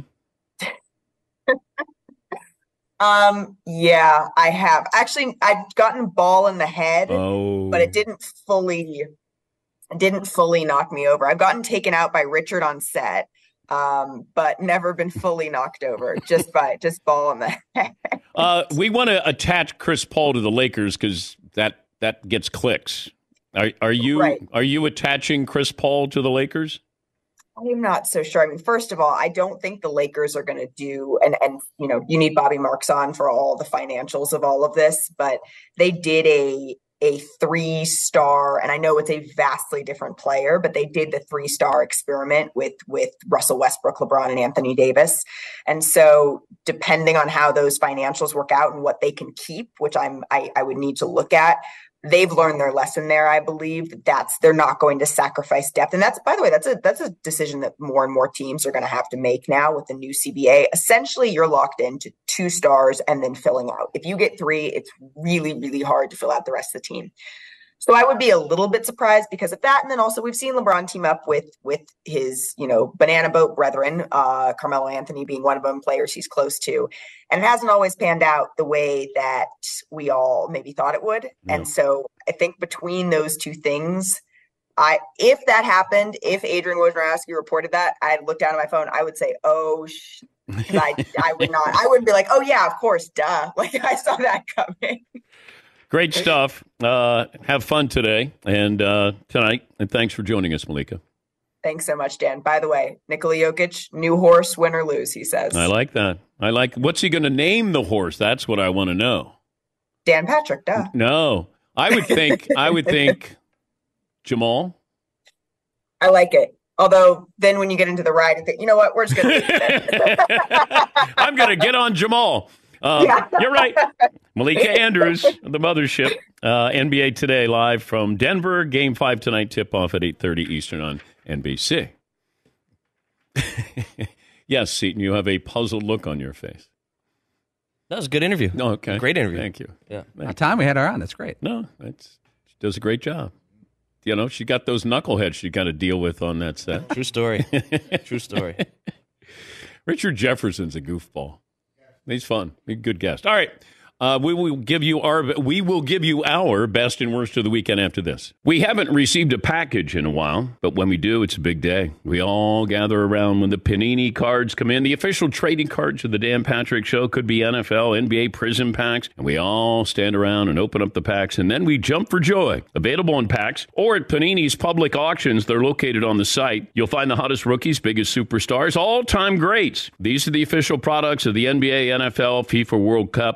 um, yeah, I have. Actually, I've gotten ball in the head, oh. but it didn't fully, it didn't fully knock me over. I've gotten taken out by Richard on set. Um, but never been fully knocked over just by just ball in the head. uh, we want to attach Chris Paul to the Lakers because that that gets clicks. Are are you right. are you attaching Chris Paul to the Lakers? I'm not so sure. I mean, first of all, I don't think the Lakers are going to do, and and you know, you need Bobby Marks on for all the financials of all of this, but they did a. a three-star, and I know it's a vastly different player, but they did the three-star experiment with with Russell Westbrook, LeBron, and Anthony Davis. And so depending on how those financials work out and what they can keep, which I'm I, I would need to look at, they've learned their lesson there. I believe that that's they're not going to sacrifice depth. And that's, by the way, that's a that's a decision that more and more teams are going to have to make now with the new C B A. Essentially, you're locked into two stars and then filling out. If you get three, it's really, really hard to fill out the rest of the team. So I would be a little bit surprised because of that. And then also we've seen LeBron team up with with his, you know, banana boat brethren, uh, Carmelo Anthony being one of them, players he's close to. And it hasn't always panned out the way that we all maybe thought it would. Yeah. And so I think between those two things, I if that happened, if Adrian Wojnarowski reported that, I'd look down at my phone, I would say, oh, sh-. I, I would not. I wouldn't be like, oh, yeah, of course, duh. Like I saw that coming. Great stuff. Uh, have fun today and uh, tonight. And thanks for joining us, Malika. Thanks so much, Dan. By the way, Nikola Jokic, new horse, win or lose, he says. I like that. I like. What's he going to name the horse? That's what I want to know. Dan Patrick, duh. No, I would think. I would think Jamal. I like it. Although then when you get into the ride, you think, you know what? We're just going to. I'm going to get on Jamal. Uh, yeah. You're right. Malika Andrews, the mothership. Uh, N B A Today live from Denver. Game five tonight, tip-off at eight thirty Eastern on N B C. Yes, Seton, you have a puzzled look on your face. That was a good interview. Oh, okay. Great interview. Thank you. Yeah. The time we had her on, that's great. No, that's, she does a great job. You know, she got those knuckleheads she got to deal with on that set. True story. True story. Richard Jefferson's a goofball. He's fun. He's a good guest. All right. Uh, we will give you our we will give you our best and worst of the weekend after this. We haven't received a package in a while, but when we do, it's a big day. We all gather around when the Panini cards come in. The official trading cards of the Dan Patrick Show could be N F L, N B A Prism packs, and we all stand around and open up the packs, and then we jump for joy. Available in packs or at Panini's public auctions. They're located on the site. You'll find the hottest rookies, biggest superstars, all-time greats. These are the official products of the N B A, N F L, FIFA World Cup, and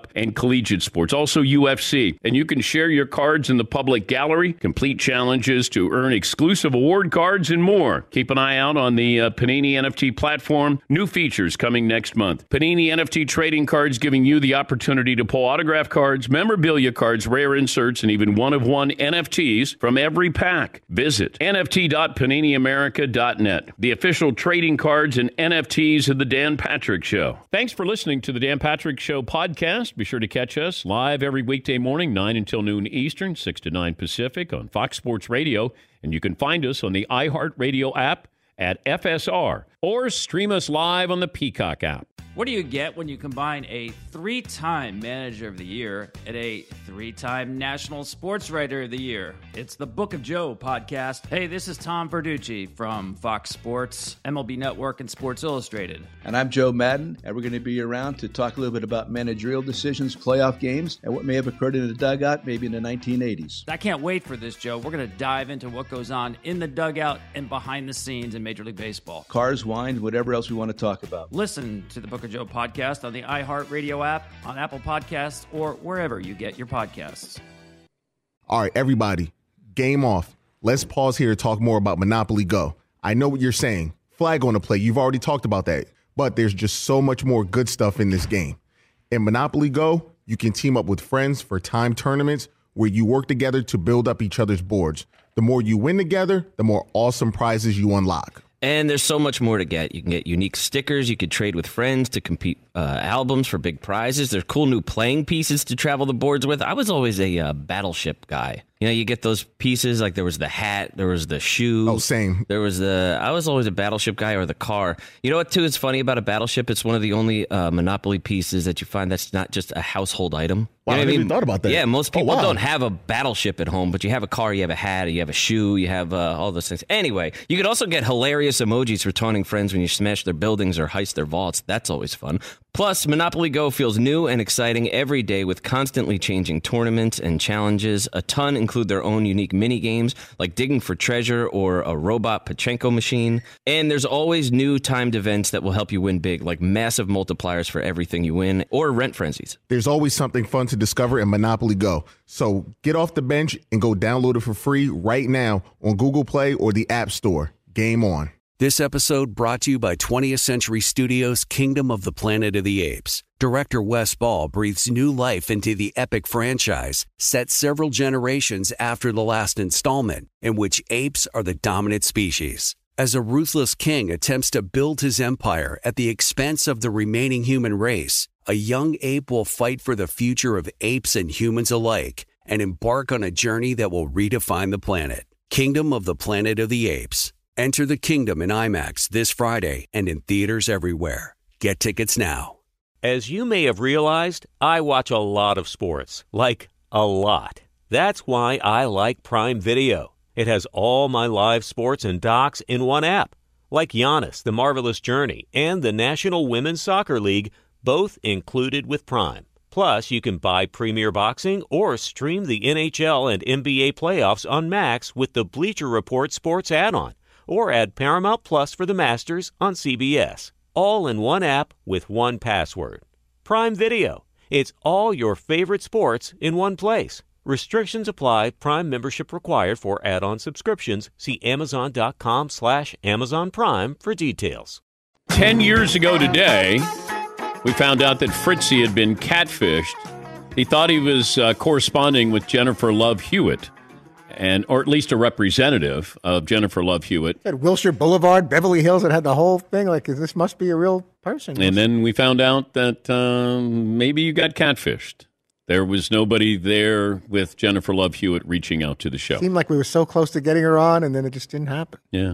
collegiate sports, also U F C. And you can share your cards in the public gallery, complete challenges to earn exclusive award cards, and more. Keep an eye out on the uh, Panini N F T platform. New features coming next month. Panini N F T trading cards giving you the opportunity to pull autograph cards, memorabilia cards, rare inserts, and even one-of-one N F Ts from every pack. Visit N F T dot panini america dot net, the official trading cards and N F Ts of the Dan Patrick Show. Thanks for listening to the Dan Patrick Show podcast. Be sure to catch us live every weekday morning, nine until noon Eastern, six to nine Pacific on Fox Sports Radio. And you can find us on the iHeartRadio app at F S R or stream us live on the Peacock app. What do you get when you combine a three-time Manager of the Year and a three-time National Sports Writer of the Year? It's the Book of Joe podcast. Hey, this is Tom Verducci from Fox Sports, M L B Network, and Sports Illustrated. And I'm Joe Madden, and we're going to be around to talk a little bit about managerial decisions, playoff games, and what may have occurred in the dugout maybe in the nineteen eighties. I can't wait for this, Joe. We're going to dive into what goes on in the dugout and behind the scenes in Major League Baseball. Cars, wine, whatever else we want to talk about. Listen to the Book of Joe podcast on the iHeartRadio app, on Apple Podcasts, or wherever you get your podcasts. All right, everybody, game off. Let's pause here to talk more about Monopoly Go. I know what you're saying. Flag on the play. You've already talked about that. But there's just so much more good stuff in this game. In Monopoly Go, you can team up with friends for time tournaments where you work together to build up each other's boards. The more you win together, the more awesome prizes you unlock. And there's so much more to get. You can get unique stickers. You could trade with friends to compete uh, albums for big prizes. There's cool new playing pieces to travel the boards with. I was always a uh, Battleship guy. You know, you get those pieces, like there was the hat, there was the shoe. Oh, same. There was the, I was always a Battleship guy, or the car. You know what, too, is funny about a Battleship? It's one of the only uh, Monopoly pieces that you find that's not just a household item. Wow, You know I what never mean? even thought about that. Yeah, most people Oh, wow. don't have a Battleship at home, but you have a car, you have a hat, you have a shoe, you have uh, all those things. Anyway, you could also get hilarious emojis for taunting friends when you smash their buildings or heist their vaults. That's always fun. Plus, Monopoly Go feels new and exciting every day with constantly changing tournaments and challenges. A ton include their own unique mini games like digging for treasure or a robot Pachinko machine. And there's always new timed events that will help you win big, like massive multipliers for everything you win or rent frenzies. There's always something fun to discover in Monopoly Go. So get off the bench and go download it for free right now on Google Play or the App Store. Game on. This episode brought to you by twentieth Century Studios' Kingdom of the Planet of the Apes. Director Wes Ball breathes new life into the epic franchise, set several generations after the last installment, in which apes are the dominant species. As a ruthless king attempts to build his empire at the expense of the remaining human race, a young ape will fight for the future of apes and humans alike and embark on a journey that will redefine the planet. Kingdom of the Planet of the Apes. Enter the kingdom in IMAX this Friday and in theaters everywhere. Get tickets now. As you may have realized, I watch a lot of sports. Like, a lot. That's why I like Prime Video. It has all my live sports and docs in one app. Like Giannis, The Marvelous Journey, and the National Women's Soccer League, both included with Prime. Plus, you can buy Premier Boxing or stream the N H L and N B A playoffs on Max with the Bleacher Report Sports add-on. Or add Paramount Plus for the Masters on C B S. All in one app with one password. Prime Video. It's all your favorite sports in one place. Restrictions apply. Prime membership required for add-on subscriptions. See Amazon.com slash Amazon Prime for details. Ten years ago today, we found out that Fritzy had been catfished. He thought he was uh, corresponding with Jennifer Love Hewitt. And, or at least a representative of Jennifer Love Hewitt. At Wilshire Boulevard, Beverly Hills, it had the whole thing. Like, this must be a real person. And then we found out that um, maybe you got catfished. There was nobody there with Jennifer Love Hewitt reaching out to the show. Seemed like we were so close to getting her on, and then it just didn't happen. Yeah.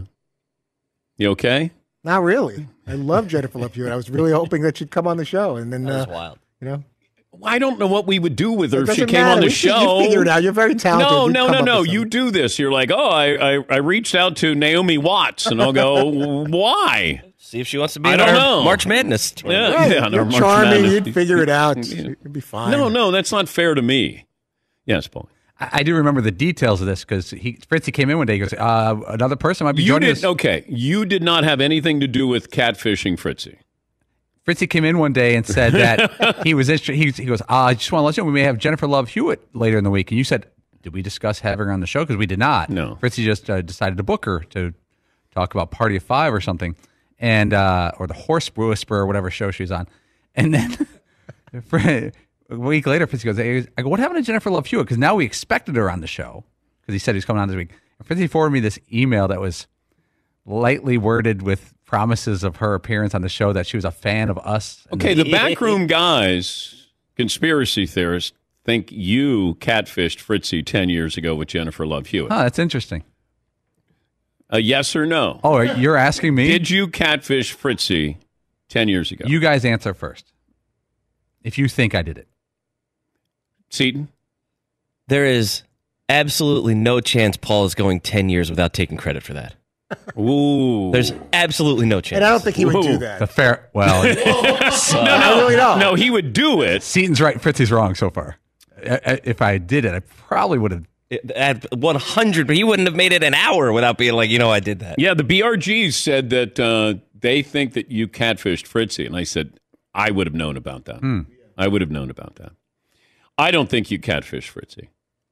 You okay? Not really. I love Jennifer Love Hewitt. I was really hoping that she'd come on the show. And then, That was uh, wild. You know? I don't know what we would do with her It if she doesn't came on matter. the You can- show. you figure it out. You're very talented. No, You no, come no, up no. with You do this. You're like, oh, I, I, I reached out to Naomi Watts, and I'll go, why? See if she wants to be I in don't our know. March Madness. Yeah, Right. yeah, You're March charming. Madness. You'd figure it out. It'd be fine. No, no, that's not fair to me. Yes, Paul. I, I do remember the details of this because he Fritzy came in one day. He goes, uh, "Another person might be You joining did us." okay. You did not have anything to do with catfishing Fritzy. Fritzy came in one day and said that he was interested. He, he goes, uh, I just want to let you know we may have Jennifer Love Hewitt later in the week. And you said, did we discuss having her on the show? Because we did not. No. Fritzy just uh, decided to book her to talk about Party of Five or something, and uh, or the Horse Whisperer or whatever show she was on. And then a week later, Fritzy goes, hey, I go, what happened to Jennifer Love Hewitt? Because now we expected her on the show because he said he was coming on this week. And Fritzy forwarded me this email that was lightly worded with promises of her appearance on the show, that she was a fan of us. Okay, the backroom guys, conspiracy theorists, think you catfished Fritzy ten years ago with Jennifer Love Hewitt. Oh, that's interesting. A yes or no? Oh, you're asking me? Did you catfish Fritzy ten years ago? You guys answer first. If you think I did it. Seton? There is absolutely no chance Paul is going ten years without taking credit for that. Ooh. There's absolutely no chance. And I don't think he would Ooh. do that. The fair, well, no, no, I really don't. no, he would do it. Seton's right, Fritzy's wrong so far. I- I- If I did it, I probably would have. At one hundred, but he wouldn't have made it an hour without being like, you know, I did that. Yeah, the B R Gs said that uh, they think that you catfished Fritzy, and I said I would have known about that. Hmm. I would have known about that. I don't think you catfished Fritzy.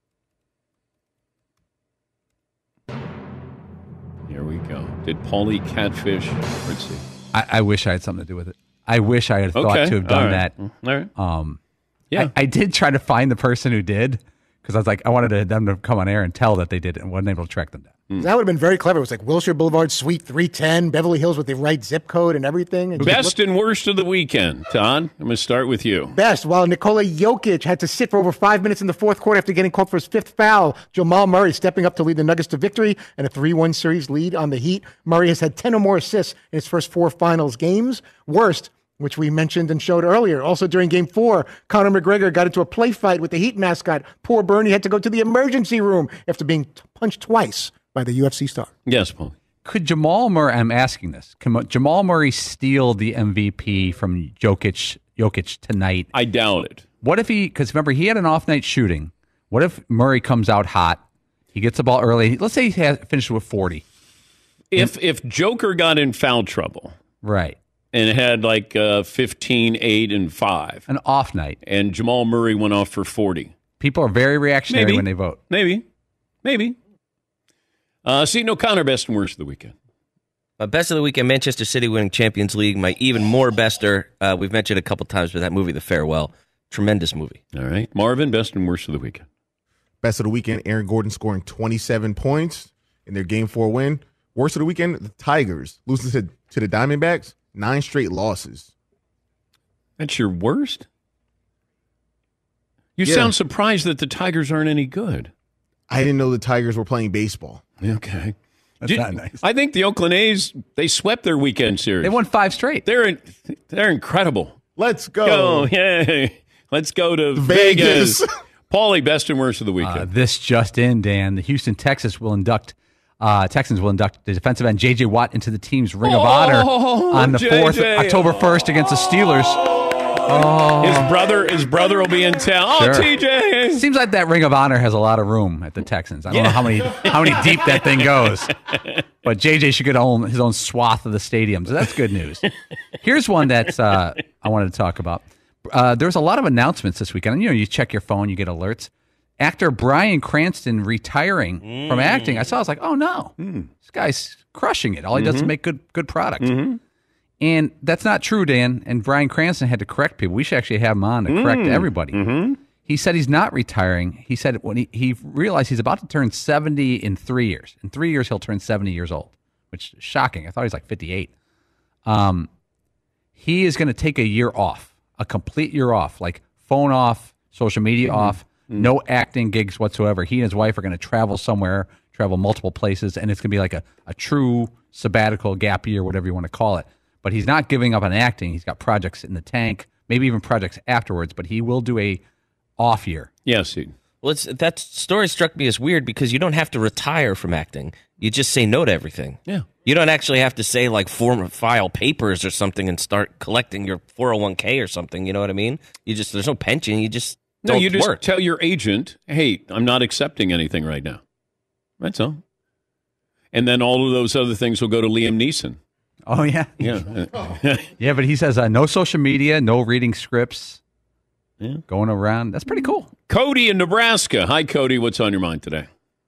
Here we go. Did Paulie catfish Fritzy? I, I wish I had something to do with it. I wish I had thought Okay. to have done All right. that. All right. Um, Yeah. I, I did try to find the person who did, because I was like, I wanted to, them to come on air and tell that they did it, and wasn't able to track them down. That would have been very clever. It was like Wilshire Boulevard, Suite three ten, Beverly Hills with the right zip code and everything. And Best and worst of the weekend, Todd. I'm going to start with you. Best, while Nikola Jokic had to sit for over five minutes in the fourth quarter after getting called for his fifth foul, Jamal Murray stepping up to lead the Nuggets to victory and a three one series lead on the Heat. Murray has had ten or more assists in his first four finals games. Worst, which we mentioned and showed earlier. Also during game four, Conor McGregor got into a play fight with the Heat mascot. Poor Bernie had to go to the emergency room after being t- punched twice by the U F C star. Yes, Paul. Could Jamal Murray, I'm asking this, can Jamal Murray steal the M V P from Jokic, Jokic tonight? I doubt it. What if he, because remember, he had an off night shooting. What if Murray comes out hot? He gets the ball early. Let's say he has, finished with forty. If if Joker got in foul trouble. Right. And had like uh, fifteen, eight, and five. An off night. And Jamal Murray went off for forty. People are very reactionary Maybe. when they vote. Maybe. Maybe. Uh, Seton O'Connor, best and worst of the weekend. My best of the weekend, Manchester City winning Champions League. My even more bester, uh, we've mentioned a couple times, but that movie, The Farewell, tremendous movie. All right. Marvin, best and worst of the weekend. Best of the weekend, Aaron Gordon scoring twenty-seven points in their game four win. Worst of the weekend, the Tigers losing to, to the Diamondbacks, nine straight losses. That's your worst? You Yeah. sound surprised that the Tigers aren't any good. I didn't know the Tigers were playing baseball. Okay. That's Did- not nice. I think the Oakland A's, they swept their weekend series. They won five straight. They're in, they're incredible. Let's go. Go, yay. Let's go to Vegas. Vegas. Paulie, best and worst of the weekend. Uh, this just in, Dan. The Houston Texans will induct uh, Texans will induct the defensive end J J Watt into the team's Ring of Honor on the fourth, J J. October first, against the Steelers. Oh, His brother, his brother will be in town. Oh, Sure. T J. Seems like that Ring of Honor has a lot of room at the Texans. I don't Yeah. know how many how many deep that thing goes, but J J should get own, his own swath of the stadium. So that's good news. Here's one that uh, I wanted to talk about. Uh, there was a lot of announcements this weekend. You know, you check your phone, you get alerts. Actor Bryan Cranston retiring Mm. from acting. I saw. I was like, oh no, this guy's crushing it. All he does is Mhm. make good good product. Mm-hmm. And that's not true, Dan. And Bryan Cranston had to correct people. We should actually have him on to correct Mm. everybody. Mm-hmm. He said he's not retiring. He said when he, he realized he's about to turn seventy in three years. In three years, he'll turn seventy years old, which is shocking. I thought he was like fifty-eight. Um, he is going to take a year off, a complete year off, like phone off, social media Mm-hmm. off, no acting gigs whatsoever. He and his wife are going to travel somewhere, travel multiple places, and it's going to be like a, a true sabbatical gap year, whatever you want to call it. But he's not giving up on acting. He's got projects in the tank, maybe even projects afterwards, but he will do a off year. Yes, he. Well, it's, that story struck me as weird because you don't have to retire from acting. You just say no to everything. Yeah. You don't actually have to say, like, form file papers or something and start collecting your four oh one k or something. You know what I mean? You just, there's no pension. You just No, don't you just work. tell your agent, hey, I'm not accepting anything right now. That's all. And then all of those other things will go to Liam Neeson. Oh, yeah. Yeah. Yeah, but he says uh, no social media, no reading scripts. Yeah. Going around. That's pretty cool. Cody in Nebraska. Hi, Cody. What's on your mind today?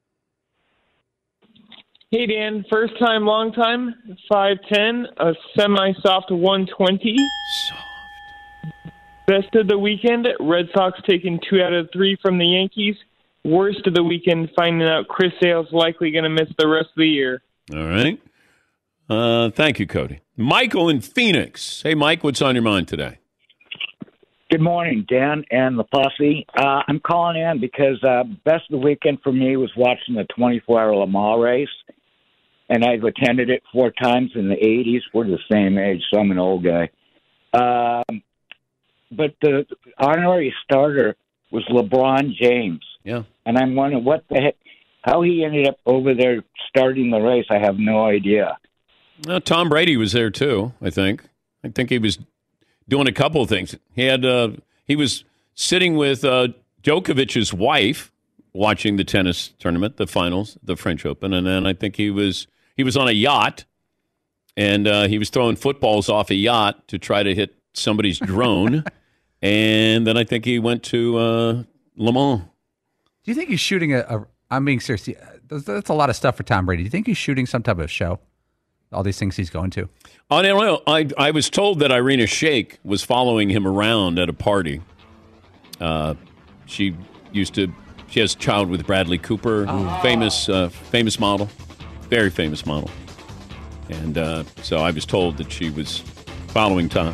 Hey, Dan. First time, long time. five ten, a semi-soft one twenty. Soft. Best of the weekend, Red Sox taking two out of three from the Yankees. Worst of the weekend, finding out Chris Sale's likely going to miss the rest of the year. All right. Uh, thank you, Cody. Michael in Phoenix. Hey, Mike, what's on your mind today? Good morning, Dan and the posse. Uh, I'm calling in because uh, best of the weekend for me was watching the twenty-four hour Le Mans race, and I've attended it four times in the eighties. We're the same age, so I'm an old guy. Um, but the honorary starter was LeBron James. Yeah. And I'm wondering what the heck, how he ended up over there starting the race. I have no idea. Well, Tom Brady was there too, I think. I think he was doing a couple of things. He had uh, he was sitting with uh, Djokovic's wife watching the tennis tournament, the finals, the French Open, and then I think he was he was on a yacht and uh, he was throwing footballs off a yacht to try to hit somebody's drone, and then I think he went to uh, Le Mans. Do you think he's shooting a, a I'm being serious. That's, that's a lot of stuff for Tom Brady. Do you think he's shooting some type of show? All these things he's going to. I don't know. I, I was told that Irina Shayk was following him around at a party. Uh, she used to. She has a child with Bradley Cooper, Oh. famous uh, famous model, very famous model. And uh, so I was told that she was following Tom.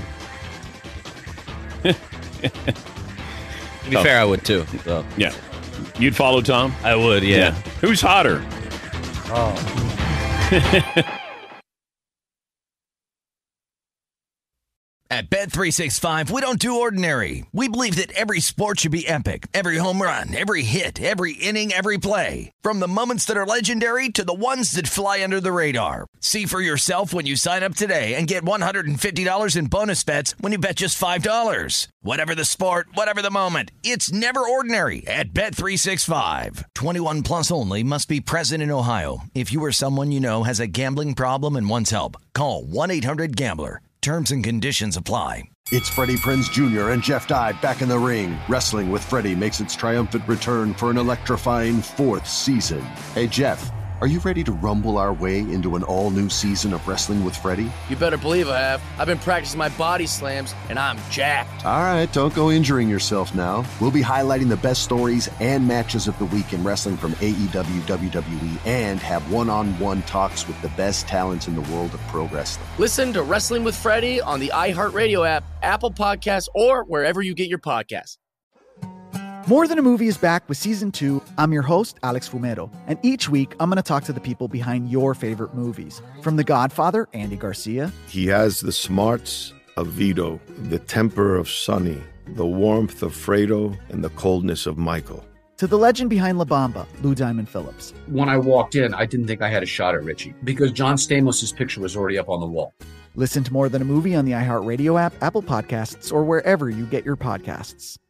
To be Oh. fair, I would too. So. Yeah, you'd follow Tom. I would. Yeah. Who's hotter? Oh. At Bet three sixty-five, we don't do ordinary. We believe that every sport should be epic. Every home run, every hit, every inning, every play. From the moments that are legendary to the ones that fly under the radar. See for yourself when you sign up today and get one hundred fifty dollars in bonus bets when you bet just five dollars. Whatever the sport, whatever the moment, it's never ordinary at Bet three sixty-five. twenty-one plus only. Must be present in Ohio. If you or someone you know has a gambling problem and wants help, call one eight hundred gambler. Terms and conditions apply. It's Freddie Prinze Junior and Jeff Dye back in the ring. Wrestling with Freddie makes its triumphant return for an electrifying fourth season. Hey, Jeff, are you ready to rumble our way into an all-new season of Wrestling with Freddie? You better believe I have. I've been practicing my body slams, and I'm jacked. All right, don't go injuring yourself now. We'll be highlighting the best stories and matches of the week in wrestling from A E W, W W E, and have one-on-one talks with the best talents in the world of pro wrestling. Listen to Wrestling with Freddie on the iHeartRadio app, Apple Podcasts, or wherever you get your podcasts. More Than a Movie is back with season two. I'm your host, Alex Fumero, and each week I'm going to talk to the people behind your favorite movies. From The Godfather, Andy Garcia. He has the smarts of Vito, the temper of Sonny, the warmth of Fredo, and the coldness of Michael. To the legend behind La Bamba, Lou Diamond Phillips. When I walked in, I didn't think I had a shot at Richie because John Stamos' picture was already up on the wall. Listen to More Than a Movie on the iHeartRadio app, Apple Podcasts, or wherever you get your podcasts.